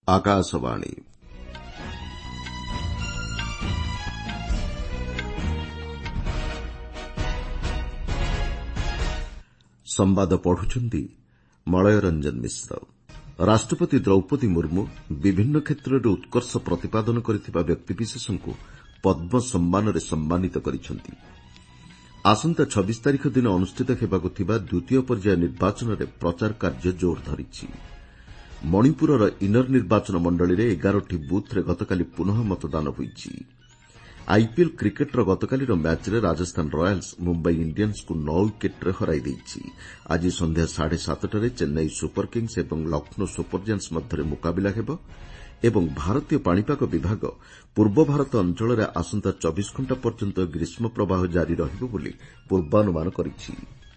आकाशवाणी संवाद पढ़ुछंती मलय रंजन मिश्र। राष्ट्रपति द्रौपदी मुर्मू विभिन्न क्षेत्र में उत्कर्ष प्रतिपादन करथिबा व्यक्तिविशेषଙ୍କୁ पद्म सम्मान रे सम्मानित करिसेंती। आसंता 26 तारिख दिन अनुष्ठित हेबाकु थिबा द्वितीय पर्याय निर्वाचन रे प्रचार कार्य जोर धरिछि। मणिपुरर इनर निर्वाचन मंडली रे 11टी बूथ रे गतकाली पुनः मतदान होईछि। आईपीएल क्रिकेटर गतकालीर मैच रे राजस्थान रॉयल्स मुंबई इंडियंस को 9 विकेट रे हराई देइछि। आज संध्या 7:30 रे चेन्नई सुपर किंग्स एवं लखनऊ सुपर जायंट्स मध्य मुकाबिला हेबो एवं भारतीय पाणीपाग विभाग पूर्व भारत अंचल रे आसंता 24 घंटा पर्यंत ग्रीष्म प्रवाह जारी रहिबो बोली पूर्वानुमान करिछि।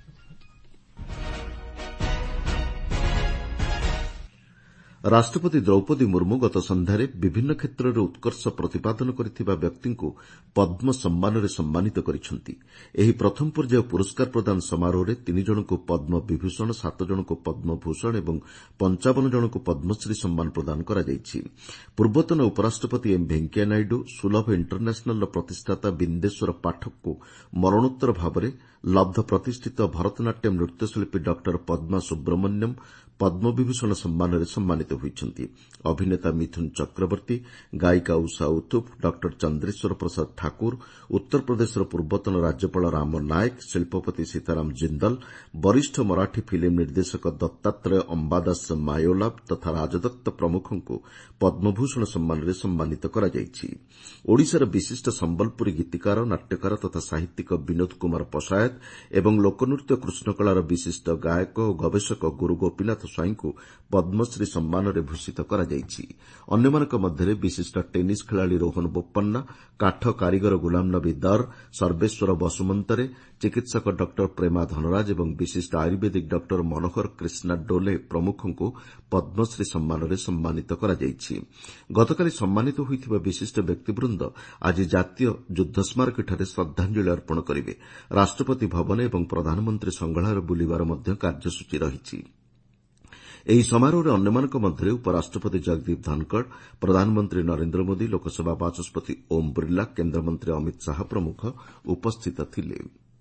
राष्ट्रपति द्रौपदी मुर्मू गत संध्यारे विभिन्न क्षेत्र में उत्कर्ष प्रतिपादन करथिबा व्यक्तिଙ୍କୁ पद्म सम्मान रे सम्मानित करिसेंती। एही प्रथम पर्याय पुरस्कार प्रदान समारोह रे 3 जनଙ୍କୁ पद्म विभूषण, 7 जनଙ୍କୁ पद्म भूषण एवं 55 जनଙ୍କୁ पद्मश्री सम्मान प्रदान करा जायछि। पूर्वतन उपराष्ट्रपति एम वेंकैया नायडू सुलभ इंटरनेशनल प्रतिष्ठाता बिंदेश्वर पाठक को मरणोत्तर भाବରେ लब्ध प्रतिष्ठित भरतनाट्यम नृत्यशिल्पी डॉक्टर पद्मा सुब्रमण्यम पद्म विभूषण सम्मान रे सम्मानित होइछंती। अभिनेता मिथुन चक्रवर्ती, गायिका उषा उथुप, डॉक्टर चंद्रेश्वर प्रसाद ठाकुर, उत्तर प्रदेशर पूर्वतन राज्यपाल राम नायक, शिल्पपति सीताराम जिंदल, वरिष्ठ मराठी फिल्म निर्देशक दत्तात्रेय अंबादास मायोला तथा राजदत्त प्रमुखଙ୍କୁ पद्मभूषण सम्मान रे सम्मानित करा जायछि। ओडिशार विशिष्ट संबलपुरी गीतिकार, नाट्यकार तथा साहित्यिक विनोद कुमार पशायत एवं लोकनृत्य कृष्णकलार विशिष्ट गायक और गवेषक गुरु गोपीनाथ स्वाईଙ୍କୁ पद्मश्री सम्मान रे भूषित करा जायछि। अन्यମାନଙ୍କ ମଧ୍ୟରେ विशिष्ट टेनिस खेलाड़ी रोहन बोप्पन्ना, काठ कारीगर गुलाम नबी दर, सर्वेश्वर बसुमन्तरे, चिकित्सक डॉक्टर प्रेमा धनराज एवं विशिष्ट आयुर्वेदिक डॉक्टर मनोहर कृष्णा डोले प्रमुखଙ୍କୁ पद्मश्री सम्मान रे सम्मानित करा जायछि। गतकाली सम्मानित होइथिबा विशिष्ट व्यक्तिवृंद आज जातीय युद्ध स्मारकीଠାରେ श्रद्धांजलि अर्पण करिवे। राष्ट्रपति भवन एवं प्रधानमंत्री संग्रहालय बुलिबार ମଧ୍ୟ कार्यसूची रहिछि। ଏହି ସମାରୋହରେ ଅନ୍ୟମାନଙ୍କ ମଧ୍ୟରେ ଉପରାଷ୍ଟ୍ରପତି ଜଗଦୀପ ଧନକଡ଼, ପ୍ରଧାନମନ୍ତ୍ରୀ ନରେନ୍ଦ୍ର ମୋଦି, ଲୋକସଭା ବାଚସ୍ପତି ଓମ୍ ବିର୍ଲା, କେନ୍ଦ୍ରମନ୍ତ୍ରୀ ଅମିତ ଶାହା ପ୍ରମୁଖ ଉପସ୍ଥିତ ଥିଲେ।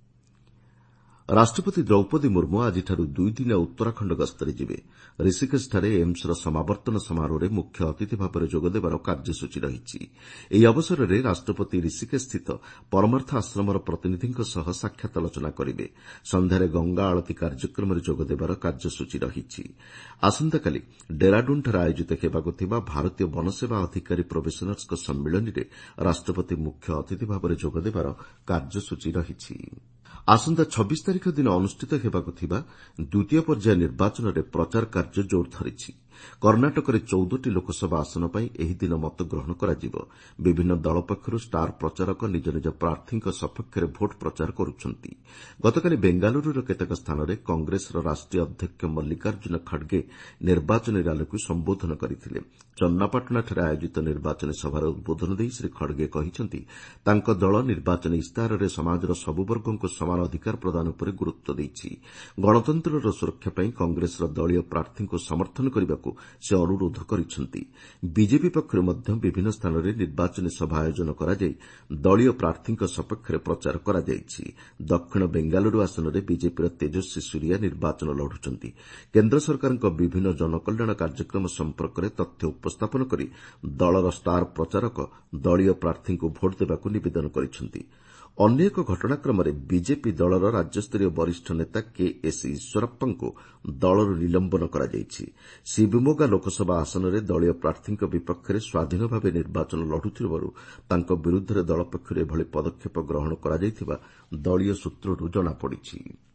ରାଷ୍ଟ୍ରପତି ଦ୍ରୌପଦୀ ମୁର୍ମୁ ଆଜିଠାରୁ 2 ଦିନିଆ ଉତ୍ତରାଖଣ୍ଡ ଗସ୍ତରେ ଯିବେ। ଋଷିକେଶଠାରେ ଏମ୍ସର ସମାବର୍ତ୍ତନ ସମାରୋହରେ ମୁଖ୍ୟ ଅତିଥି ଭାବରେ ଯୋଗଦେବାର କାର୍ଯ୍ୟସୂଚୀ ରହିଛି। ଏହି ଅବସରରେ ରାଷ୍ଟ୍ରପତି ଋଷିକେଶସ୍ଥିତ ପରମାର୍ଥ ଆଶ୍ରମର ପ୍ରତିନିଧିଙ୍କ ସହ ସାକ୍ଷାତ ଆଲୋଚନା କରିବେ। ସନ୍ଧ୍ୟାରେ ଗଙ୍ଗା ଆଳତୀ କାର୍ଯ୍ୟକ୍ରମରେ ଯୋଗଦେବାର କାର୍ଯ୍ୟସୂଚୀ ରହିଛି। ଆସନ୍ତାକାଲି ଡେରାଡୁନ୍ଠାରେ ଆୟୋଜିତ ହେବାକୁ ଥିବା ଭାରତୀୟ ବନସେବା ଅଧିକାରୀ ପ୍ରୋବେସନର୍ସଙ୍କ ସମ୍ମିଳନୀରେ ରାଷ୍ଟ୍ରପତି ମୁଖ୍ୟ ଅତିଥି ଭାବରେ ଯୋଗଦେବାର କାର୍ଯ୍ୟସୂଚୀ ରହିଛି। ଆସନ୍ତା 26 ତାରିଖ ଦିନ ଅନୁଷ୍ଠିତ ହେବାକୁ ଥିବା ଦ୍ୱିତୀୟ ପର୍ଯ୍ୟାୟ ନିର୍ବାଚନରେ ପ୍ରଚାର କାର୍ଯ୍ୟ ଜୋର ଧରିଛି। କର୍ଣ୍ଣାଟକରେ 14ଟି ଲୋକସଭା ଆସନ ପାଇଁ ଏହି ଦିନ ମତଗ୍ରହଣ କରାଯିବ। ବିଭିନ୍ନ ଦଳ ପକ୍ଷରୁ ଷ୍ଟାର ପ୍ରଚାରକ ନିଜ ନିଜ ପ୍ରାର୍ଥୀଙ୍କ ସପକ୍ଷରେ ଭୋଟ୍ ପ୍ରଚାର କରୁଛନ୍ତି। ଗତକାଲି ବେଙ୍ଗାଲୁରୁର କେତେକ ସ୍ଥାନରେ କଂଗ୍ରେସର ରାଷ୍ଟ୍ରୀୟ ଅଧ୍ୟକ୍ଷ ମଲ୍ଲିକାର୍ଜୁନ ଖଡ୍ଗେ ନିର୍ବାଚନୀ ର୍ୟାଲିକୁ ସମ୍ବୋଧନ କରିଥିଲେ। ଚନ୍ନାପାଟଣାଠାରେ ଆୟୋଜିତ ନିର୍ବାଚନୀ ସଭାରେ ଉଦ୍ବୋଧନ ଦେଇ ଶ୍ରୀ ଖଡ୍ଗେ କହିଛନ୍ତି ତାଙ୍କ ଦଳ ନିର୍ବାଚନୀ ଇସ୍ତାହାରରେ ସମାଜର ସବୁ ବର୍ଗଙ୍କୁ ସମାନ ଅଧିକାର ପ୍ରଦାନ ଉପରେ ଗୁରୁତ୍ୱ ଦେଇଛି। ଗଣତନ୍ତ୍ରର ସୁରକ୍ଷା ପାଇଁ କଂଗ୍ରେସର ଦଳୀୟ ପ୍ରାର୍ଥୀଙ୍କୁ ସମର୍ଥନ କରିବାକୁ ସେ ଅନୁରୋଧ କରିଛନ୍ତି। ବିଜେପି ପକ୍ଷରୁ ମଧ୍ୟ ବିଭିନ୍ନ ସ୍ଥାନରେ ନିର୍ବାଚନୀ ସଭା ଆୟୋଜନ କରାଯାଇ ଦଳୀୟ ପ୍ରାର୍ଥୀଙ୍କ ସପକ୍ଷରେ ପ୍ରଚାର କରାଯାଇଛି। ଦକ୍ଷିଣ ବେଙ୍ଗାଲୁରୁ ଆସନରେ ବିଜେପିର ତେଜସ୍ୱୀ ସୂର୍ୟା ନିର୍ବାଚନ ଲଢୁଛନ୍ତି। କେନ୍ଦ୍ର ସରକାରଙ୍କ ବିଭିନ୍ନ ଜନକଲ୍ୟାଣ କାର୍ଯ୍ୟକ୍ରମ ସମ୍ପର୍କରେ ତଥ୍ୟ ଉପସ୍ଥାପନ କରି ଦଳର ଷ୍ଟାର ପ୍ରଚାରକ ଦଳୀୟ ପ୍ରାର୍ଥୀଙ୍କୁ ଭୋଟ୍ ଦେବାକୁ ନିବେଦନ କରିଛନ୍ତି। ଅନ୍ୟ ଏକ ଘଟଣାକ୍ରମରେ ବିଜେପି ଦଳର ରାଜ୍ୟସ୍ତରୀୟ ବରିଷ୍ଠ ନେତା କେଏସ୍ ଈଶ୍ୱରପ୍ପାଙ୍କୁ ଦଳରୁ ନିଲମ୍ବନ କରାଯାଇଛି। ଶିବମୋଗା ଲୋକସଭା ଆସନରେ ଦଳୀୟ ପ୍ରାର୍ଥୀଙ୍କ ବିପକ୍ଷରେ ସ୍ୱାଧୀନ ଭାବେ ନିର୍ବାଚନ ଲଢୁଥିବାରୁ ତାଙ୍କ ବିରୁଦ୍ଧରେ ଦଳ ପକ୍ଷରୁ ଏଭଳି ପଦକ୍ଷେପ ଗ୍ରହଣ କରାଯାଇଥିବା ଦଳୀୟ ସୂତ୍ରରୁ ଜଣାପଡ଼ିଛି।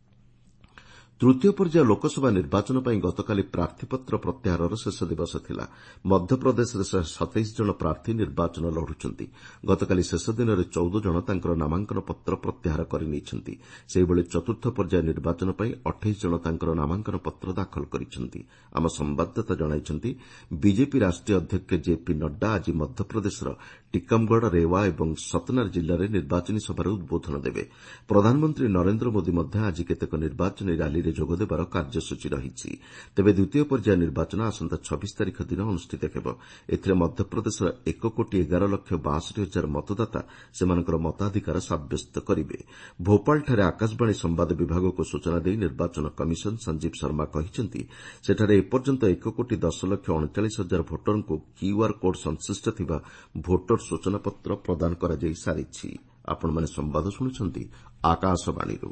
ତୃତୀୟ ପର୍ଯ୍ୟାୟ ଲୋକସଭା ନିର୍ବାଚନ ପାଇଁ ଗତକାଲି ପ୍ରାର୍ଥୀପତ୍ର ପ୍ରତ୍ୟାହାରର ଶେଷ ଦିବସ ଥିଲା। ମଧ୍ୟପ୍ରଦେଶରେ 127 ଜଣ ପ୍ରାର୍ଥୀ ନିର୍ବାଚନ ଲଢୁଛନ୍ତି। ଗତକାଲି ଶେଷ ଦିନରେ 14 ଜଣ ତାଙ୍କର ନାମାଙ୍କନ ପତ୍ର ପ୍ରତ୍ୟାହାର କରିନେଇଛନ୍ତି। ସେହିଭଳି ଚତୁର୍ଥ ପର୍ଯ୍ୟାୟ ନିର୍ବାଚନ ପାଇଁ 28 ଜଣ ତାଙ୍କର ନାମାଙ୍କନ ପତ୍ର ଦାଖଲ କରିଛନ୍ତି। ଆମ ସମ୍ଭାଦଦାତା ଜଣାଇଛନ୍ତି ବିଜେପି ରାଷ୍ଟ୍ରୀୟ ଅଧ୍ୟକ୍ଷ ଜେପି ନଡ୍ଡା ଆଜି ମଧ୍ୟପ୍ରଦେଶର ଟିକମଗଡ଼, ରେୱା ଏବଂ ସତନାର ଜିଲ୍ଲାରେ ନିର୍ବାଚନୀ ସଭାରେ ଉଦ୍ବୋଧନ ଦେବେ। ପ୍ରଧାନମନ୍ତ୍ରୀ ନରେନ୍ଦ୍ର ମୋଦି ମଧ୍ୟ ଆଜି କେତେକ ନିର୍ବାଚନୀ ର୍ୟାଲିରେ ରାଲିରେ ଯୋଗଦେବାର କାର୍ଯ୍ୟସୂଚୀ ରହିଛି। ତେବେ ଦ୍ୱିତୀୟ ପର୍ଯ୍ୟାୟ ନିର୍ବାଚନ ଆସନ୍ତା 26 ତାରିଖ ଦିନ ଅନୁଷ୍ଠିତ ହେବ। ଏଥିରେ ମଧ୍ୟପ୍ରଦେଶର 1,11,62,000 ମତଦାତା ସେମାନଙ୍କର ମତାଧିକାର ସାବ୍ୟସ୍ତ କରିବେ। ଭୋପାଳଠାରେ ଆକାଶବାଣୀ ସମ୍ବାଦ ବିଭାଗକୁ ସୂଚନା ଦେଇ ନିର୍ବାଚନ କମିଶନ ସଞ୍ଜୀବ ଶର୍ମା କହିଛନ୍ତି, ସେଠାରେ ଏପର୍ଯ୍ୟନ୍ତ 1,10,39,000 ଭୋଟରଙ୍କୁ କ୍ୟୁଆର୍ କୋଡ୍ ସଂଶ୍ଳିଷ୍ଟ ଥିବା ଭୋଟର ସୂଚନାପତ୍ର ପ୍ରଦାନ କରାଯାଇ ସାରିଛି। ଆପଣମାନେ ସମ୍ବାଦ ଶୁଣୁଛନ୍ତି ଆକାଶବାଣୀରୁ।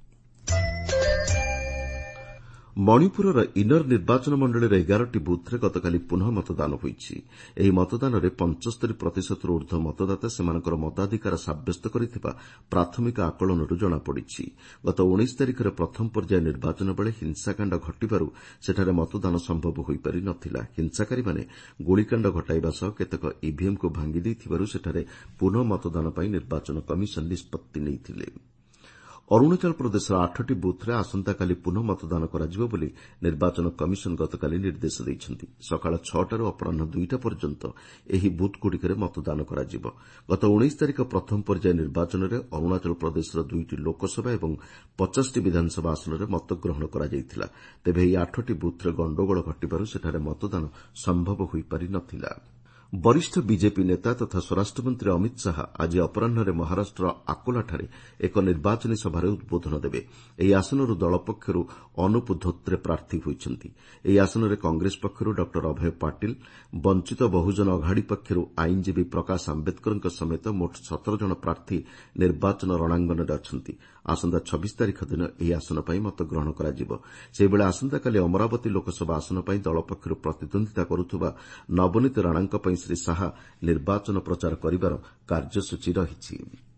ମଣିପୁରର ଇନର ନିର୍ବାଚନ ମଣ୍ଡଳୀର 11ଟି ବୁଥ୍ରେ ଗତକାଲି ପୁନଃ ମତଦାନ ହୋଇଛି। ଏହି ମତଦାନରେ 75% ରୁ ଊର୍ଦ୍ଧ୍ୱ ମତଦାତା ସେମାନଙ୍କର ମତାଧିକାର ସାବ୍ୟସ୍ତ କରିଥିବା ପ୍ରାଥମିକ ଆକଳନରୁ ଜଣାପଡ଼ିଛି। ଗତ 19 ତାରିଖରେ ପ୍ରଥମ ପର୍ଯ୍ୟାୟ ନିର୍ବାଚନ ବେଳେ ହିଂସାକାଣ୍ଡ ଘଟିବାରୁ ସେଠାରେ ମତଦାନ ସମ୍ଭବ ହୋଇପାରି ନ ଥିଲା। ହିଂସାକାରୀମାନେ ଗୁଳିକାଣ୍ଡ ଘଟାଇବା ସହ କେତେକ ଇଭିଏମ୍କୁ ଭାଙ୍ଗି ଦେଇଥିବାରୁ ସେଠାରେ ପୁନଃ ମତଦାନ ପାଇଁ ନିର୍ବାଚନ କମିଶନ ନିଷ୍ପତ୍ତି ନେଇଥିଲେ। ଅରୁଣାଚଳ ପ୍ରଦେଶର 8ଟି ବୁଥ୍ରେ ଆସନ୍ତାକାଲି ପୁନଃ ମତଦାନ କରାଯିବ ବୋଲି ନିର୍ବାଚନ କମିଶନ ଗତକାଲି ନିର୍ଦ୍ଦେଶ ଦେଇଛନ୍ତି। ସକାଳ 6ଟାରୁ ଅପରାହ୍ନ 2ଟା ପର୍ଯ୍ୟନ୍ତ ଏହି ବୁଥ୍ଗୁଡ଼ିକରେ ମତଦାନ କରାଯିବ। ଗତ 19 ତାରିଖ ପ୍ରଥମ ପର୍ଯ୍ୟାୟ ନିର୍ବାଚନରେ ଅରୁଣାଚଳ ପ୍ରଦେଶର 2ଟି ଲୋକସଭା ଏବଂ 50ଟି ବିଧାନସଭା ଆସନରେ ମତଗ୍ରହଣ କରାଯାଇଥିଲା। ତେବେ ଏହି 8ଟି ବୁଥ୍ରେ ଗଣ୍ଡଗୋଳ ଘଟିବାରୁ ସେଠାରେ ମତଦାନ ସମ୍ଭବ ହୋଇପାରି ନ ଥିଲା। ବରିଷ୍ଠ ବିଜେପି ନେତା ତଥା ସ୍ୱରାଷ୍ଟ୍ରମନ୍ତ୍ରୀ ଅମିତ ଶାହା ଆଜି ଅପରାହ୍ନରେ ମହାରାଷ୍ଟ୍ରର ଆକୋଲାଠାରେ ଏକ ନିର୍ବାଚନୀ ସଭାରେ ଉଦ୍ବୋଧନ ଦେବେ। ଏହି ଆସନରୁ ଦଳ ପକ୍ଷରୁ ଅନୁପ ଧୋତ୍ରେ ପ୍ରାର୍ଥୀ ହୋଇଛନ୍ତି। ଏହି ଆସନରେ କଂଗ୍ରେସ ପକ୍ଷରୁ ଡ ଅଭୟ ପାଟିଲ, ବଞ୍ଚିତ ବହୁଜନ ଅଘାଡ଼ି ପକ୍ଷରୁ ଆଇନଜୀବୀ ପ୍ରକାଶ ଆମ୍ବେଦକରଙ୍କ ସମେତ ମୋଟ 17 ଜଣ ପ୍ରାର୍ଥୀ ନିର୍ବାଚନ ରଣାଙ୍ଗନରେ ଅଛନ୍ତି। ଆସନ୍ତା 26 ତାରିଖ ଦିନ ଏହି ଆସନ ପାଇଁ ମତଗ୍ରହଣ କରାଯିବ। ସେହିଭଳି ଆସନ୍ତାକାଲି ଅମରାବତୀ ଲୋକସଭା ଆସନ ପାଇଁ ଦଳ ପକ୍ଷରୁ ପ୍ରତିଦ୍ୱନ୍ଦିତା କରୁଥିବା ନବନୀତ ରାଣାଙ୍କ ପାଇଁ ଶ୍ରୀ ଶାହା ନିର୍ବାଚନ ପ୍ରଚାର କରିବାର କାର୍ଯ୍ୟସୂଚୀ ରହିଛି।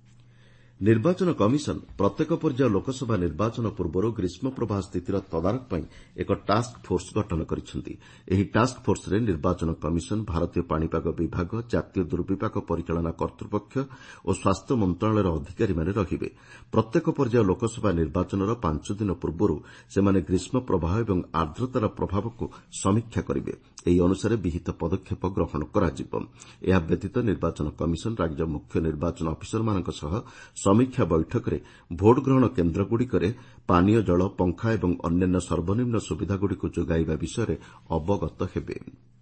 ନିର୍ବାଚନ କମିଶନ ପ୍ରତ୍ୟେକ ପର୍ଯ୍ୟାୟ ଲୋକସଭା ନିର୍ବାଚନ ପୂର୍ବରୁ ଗ୍ରୀଷ୍ମ ପ୍ରବାହ ସ୍ଥିତିର ତଦାରଖ ପାଇଁ ଏକ ଟାସ୍କ ଫୋର୍ସ ଗଠନ କରିଛନ୍ତି। ଏହି ଟାସ୍କ ଫୋର୍ସରେ ନିର୍ବାଚନ କମିଶନ, ଭାରତୀୟ ପାଣିପାଗ ବିଭାଗ, ଜାତୀୟ ଦୁର୍ବିପାକ ପରିଚାଳନା କର୍ତ୍ତୃପକ୍ଷ ଓ ସ୍ୱାସ୍ଥ୍ୟ ମନ୍ତ୍ରଣାଳୟର ଅଧିକାରୀମାନେ ରହିବେ। ପ୍ରତ୍ୟେକ ପର୍ଯ୍ୟାୟ ଲୋକସଭା ନିର୍ବାଚନର 5 ଦିନ ପୂର୍ବରୁ ସେମାନେ ଗ୍ରୀଷ୍ମ ପ୍ରବାହ ଏବଂ ଆର୍ଦ୍ରତାର ପ୍ରଭାବକୁ ସମୀକ୍ଷା କରିବେ। ଏହି ଅନୁସାରେ ବିହିତ ପଦକ୍ଷେପ ଗ୍ରହଣ କରାଯିବ। ଏହା ବ୍ୟତୀତ ନିର୍ବାଚନ କମିଶନ ରାଜ୍ୟ ମୁଖ୍ୟ ନିର୍ବାଚନ ଅଫିସରମାନଙ୍କ ସହ ସମୀକ୍ଷା ବୈଠକରେ ଭୋଟ ଗ୍ରହଣ କେନ୍ଦ୍ରଗୁଡ଼ିକରେ ପାନୀୟ ଜଳ, ପଙ୍ଖା ଏବଂ ଅନ୍ୟାନ୍ୟ ସର୍ବନିମ୍ନ ସୁବିଧାଗୁଡ଼ିକୁ ଯୋଗାଇବା ବିଷୟରେ ଅବଗତ ହେବେ।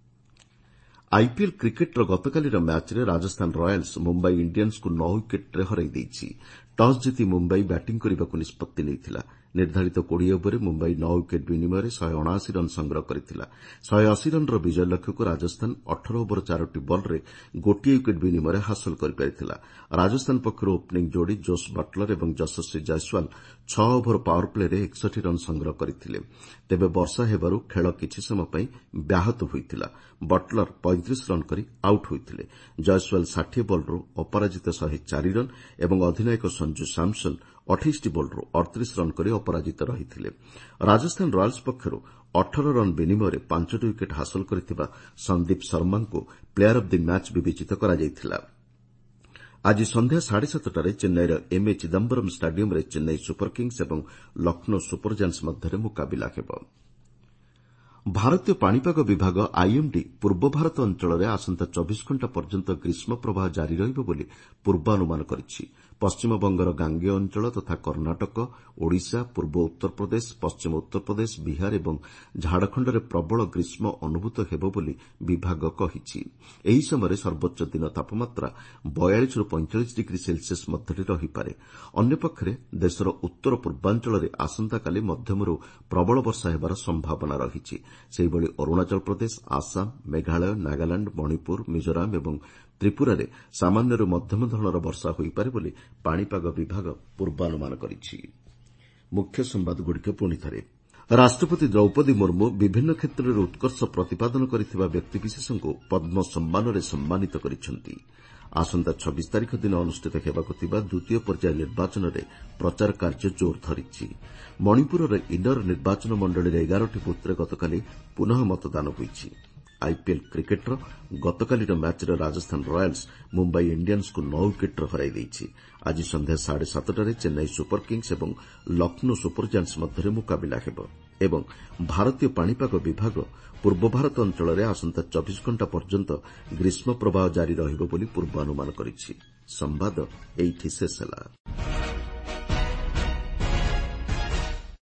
ଆଇପିଏଲ୍ କ୍ରିକେଟ୍ର ଗତକାଲିର ମ୍ୟାଚ୍ରେ ରାଜସ୍ଥାନ ରୟାଲ୍ସ ମୁମ୍ବାଇ ଇଣ୍ଡିଆନ୍ସକୁ 9 ୱିକେଟ୍ରେ ହରାଇ ଦେଇଛି। ଟସ୍ ଜିତି ମୁମ୍ବାଇ ବ୍ୟାଟିଂ କରିବାକୁ ନିଷ୍ପତ୍ତି ନେଇଥିଲା। ନିର୍ଦ୍ଧାରିତ 20 ଓଭରରେ ମୁମ୍ବାଇ 9 ୱିକେଟ୍ ବିନିମୟରେ 179 ରନ୍ ସଂଗ୍ରହ କରିଥିଲା। 180 ରନ୍ର ବିଜୟ ଲକ୍ଷ୍ୟକୁ ରାଜସ୍ଥାନ 18 ଓଭର 4ଟି ବଲ୍ରେ ଗୋଟିଏ ୱିକେଟ୍ ବିନିମୟରେ ହାସଲ କରିପାରିଥିଲା। ରାଜସ୍ଥାନ ପକ୍ଷରୁ ଓପନିଂ ଯୋଡ଼ି ଜୋସ୍ ବଟଲର ଏବଂ ଯଶସ୍ୱୀ ଜୟସ୍ୱାଲ 6 ଓଭର ପାୱାର ପ୍ଲେରେ 61 ରନ୍ ସଂଗ୍ରହ କରିଥିଲେ। ତେବେ ବର୍ଷା ହେବାରୁ ଖେଳ କିଛି ସମୟ ପାଇଁ ବ୍ୟାହତ ହୋଇଥିଲା। ବଟଲର 35 ରନ୍ କରି ଆଉଟ୍ ହୋଇଥିଲେ। ଜୟସ୍ୱାଲ 60 ବଲ୍ରୁ ଅପରାଜିତ 104 ରନ୍ ଏବଂ ଅଧିନାୟକ ସଞ୍ଜୁ ସାମସନ୍ 28ଟି ବଲ୍ରୁ 38 ରନ୍ କରି ଅପରାଜିତ ରହିଥିଲେ। ରାଜସ୍ଥାନ ରୟାଲ୍ସ ପକ୍ଷରୁ 18 ରନ୍ ବିନିମୟରେ 5ଟି ୱିକେଟ୍ ହାସଲ କରିଥିବା ସନ୍ଦୀପ ଶର୍ମାଙ୍କୁ ପ୍ଲେୟାର ଅଫ୍ ଦି ମ୍ୟାଚ୍ ବିବେଚିତ କରାଯାଇଥିଲା। ଆଜି ସନ୍ଧ୍ୟା 7:30ଟାରେ ଚେନ୍ନାଇର ଏମ୍ଏ ଚିଦାମ୍ବରମ୍ ଷ୍ଟାଡିୟମ୍ରେ ଚେନ୍ନାଇ ସୁପର କିଙ୍ଗ୍ସ ଏବଂ ଲକ୍ଷ୍ନୌ ସୁପର ଜାୟାଣ୍ଟସ୍ ମଧ୍ୟରେ ମୁକାବିଲା ହେବ। ଭାରତୀୟ ପାଣିପାଗ ବିଭାଗ ଆଇଏମ୍ଡି ପୂର୍ବ ଭାରତ ଅଞ୍ଚଳରେ ଆସନ୍ତା 24 ଘଣ୍ଟା ପର୍ଯ୍ୟନ୍ତ ଗ୍ରୀଷ୍ମ ପ୍ରବାହ ଜାରି ରହିବ ବୋଲି ପୂର୍ବାନୁମାନ କରିଛି। ପଶ୍ଚିମବଙ୍ଗର ଗାଙ୍ଗେୟ ଅଞ୍ଚଳ ତଥା କର୍ଣ୍ଣାଟକ, ଓଡ଼ିଶା, ପୂର୍ବ ଉତ୍ତରପ୍ରଦେଶ, ପଶ୍ଚିମ ଉତ୍ତରପ୍ରଦେଶ, ବିହାର ଏବଂ ଝାଡ଼ଖଣ୍ଡରେ ପ୍ରବଳ ଗ୍ରୀଷ୍ମ ଅନୁଭୂତ ହେବ ବୋଲି ବିଭାଗ କହିଛି। ଏହି ସମୟରେ ସର୍ବୋଚ୍ଚ ଦିନ ତାପମାତ୍ରା 42ରୁ 45 ଡିଗ୍ରୀ ସେଲ୍ସିୟସ୍ ମଧ୍ୟରେ ରହିପାରେ। ଅନ୍ୟପକ୍ଷରେ ଦେଶର ଉତ୍ତର ପୂର୍ବାଞ୍ଚଳରେ ଆସନ୍ତାକାଲି ମଧ୍ୟମରୁ ପ୍ରବଳ ବର୍ଷା ହେବାର ସମ୍ଭାବନା ରହିଛି। ସେହିଭଳି ଅରୁଣାଚଳ ପ୍ରଦେଶ, ଆସାମ, ମେଘାଳୟ, ନାଗାଲାଣ୍ଡ, ମଣିପୁର, ମିଜୋରାମ ଏବଂ ତ୍ରିପୁରାରେ ସାମାନ୍ୟରୁ ମଧ୍ୟମ ଧରଣର ବର୍ଷା ହୋଇପାରେ ବୋଲି ପାଣିପାଗ ବିଭାଗ ପୂର୍ବାନୁମାନ କରିଛି। ମୁଖ୍ୟ ସମ୍ବାଦଗୁଡ଼ିକ ପୁଣିଥରେ। ରାଷ୍ଟ୍ରପତି ଦ୍ରୌପଦୀ ମୁର୍ମୁ ବିଭିନ୍ନ କ୍ଷେତ୍ରରେ ଉତ୍କର୍ଷ ପ୍ରତିପାଦନ କରିଥିବା ବ୍ୟକ୍ତିବିଶେଷଙ୍କୁ ପଦ୍ମ ସମ୍ମାନରେ ସମ୍ମାନିତ କରିଛନ୍ତି। ଆସନ୍ତା 26 ତାରିଖ ଦିନ ଅନୁଷ୍ଠିତ ହେବାକୁ ଥିବା ଦ୍ୱିତୀୟ ପର୍ଯ୍ୟାୟ ନିର୍ବାଚନରେ ପ୍ରଚାର କାର୍ଯ୍ୟ ଜୋର ଧରିଛି। ମଣିପୁରର ଇନର ନିର୍ବାଚନ ମଣ୍ଡଳୀର 11ଟି ବୁଥ୍ରେ ଗତକାଲି ପୁନଃ ମତଦାନ ହୋଇଛି। ଆଇପିଏଲ୍ କ୍ରିକେଟ୍ର ଗତକାଲିର ମ୍ୟାଚ୍ରେ ରାଜସ୍ଥାନ ରୟାଲ୍ସ ମୁମ୍ବାଇ ଇଣ୍ଡିଆନ୍ସକୁ 9 ୱିକେଟ୍ରେ ହରାଇ ଦେଇଛି। ଆଜି ସନ୍ଧ୍ୟା 7:30ଟାରେ ଚେନ୍ନାଇ ସୁପର କିଙ୍ଗ୍ସ ଏବଂ ଲକ୍ଷ୍ନୌ ସୁପର ଜାୟାଣ୍ଟସ୍ ମଧ୍ୟରେ ମୁକାବିଲା ହେବ ଏବଂ ଭାରତୀୟ ପାଣିପାଗ ବିଭାଗ ପୂର୍ବ ଭାରତ ଅଞ୍ଚଳରେ ଆସନ୍ତା 24 ଘଣ୍ଟା ପର୍ଯ୍ୟନ୍ତ ଗ୍ରୀଷ୍ମ ପ୍ରବାହ ଜାରି ରହିବ ବୋଲି ପୂର୍ବାନୁମାନ କରିଛି। ସମ୍ବାଦ ଏଇଠି ଶେଷ ହେଲା।